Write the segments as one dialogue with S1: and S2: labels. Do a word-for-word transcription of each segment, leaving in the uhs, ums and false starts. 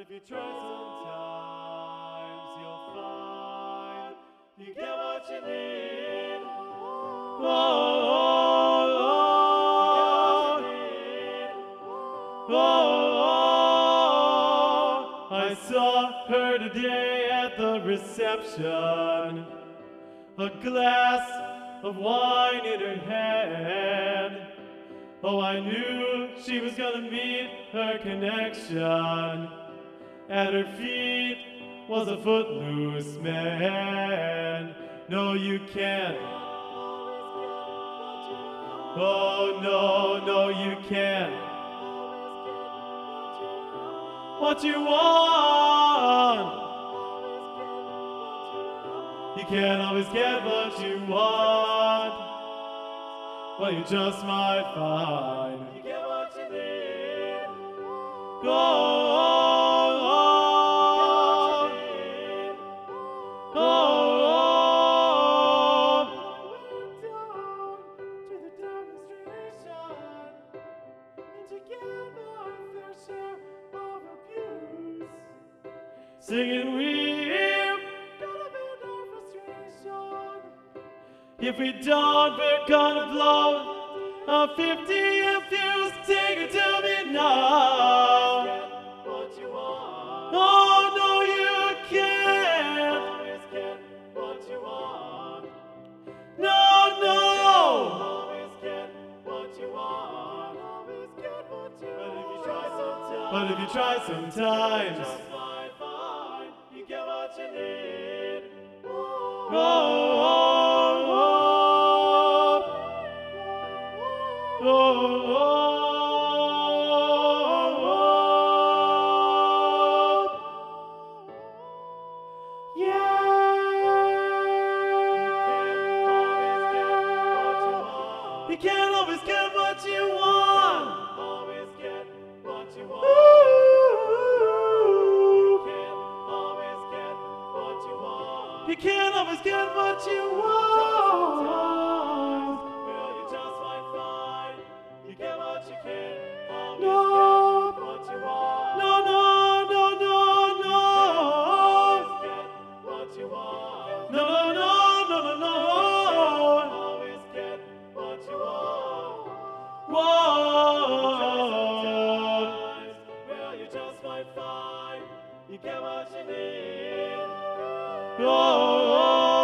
S1: if you try sometimes, you'll find you get what you need. Oh, oh, oh, you get what you need. Oh, oh, I saw her today at the reception, a glass of wine in her hand. Oh, I knew she was gonna meet her connection. At her feet was a footloose man. No, you can't. Oh, no, no, you can't. What you want. You can't always get what you want. Well, you just might find you get what you need. Oh, oh, oh, oh, oh. I went down to the demonstration and to get my fair share of abuse, singing we've gotta vent our frustration. If we don't, we're gonna blow a fifty fuse. Take it to me now. Get what you want. Oh, no, you can't. Always get what you want. No, no. Always get what you want. Always get what you want. But if you try sometimes, but if you try sometimes, just might find you get what you need. Oh, oh, oh. Oh, oh, oh, yeah. You can't always get what you want. Always get what you want. You can't always get what you want. You can't always get what you want. Well, you just might find you get what you can. Always no. Get what you want. No, no, no, no, no. You always get what you want. No, no, no, no, no, no. Always get what you want. Whoa. Well, you just might find you get what you need. Oh, oh,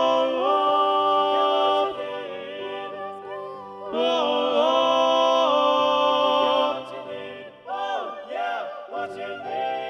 S1: oh. Oh, oh. What you need.